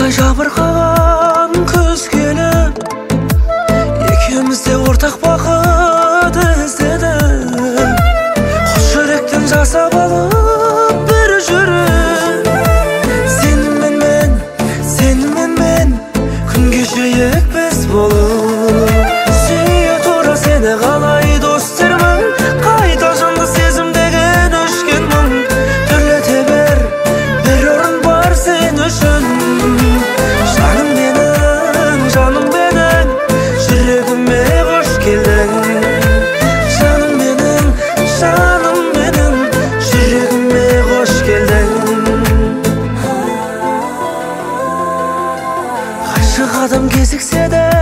жабырқаған күз келіп, екеуміз де ортақ бақыт іздедік. Қос жүректен жасап алып бір жүрек. Сенімен мен күн кешейік біз болып. Сүйе тұра сені қалай достармын, қайта жанды сезімдеген өшкен мұң. Түрлете бір орын бар сен үшін. Жаным менің, жүрегіме қош келдің. Жаным менің, жүрегіме қош келдің. Ғашық адам кезіксе де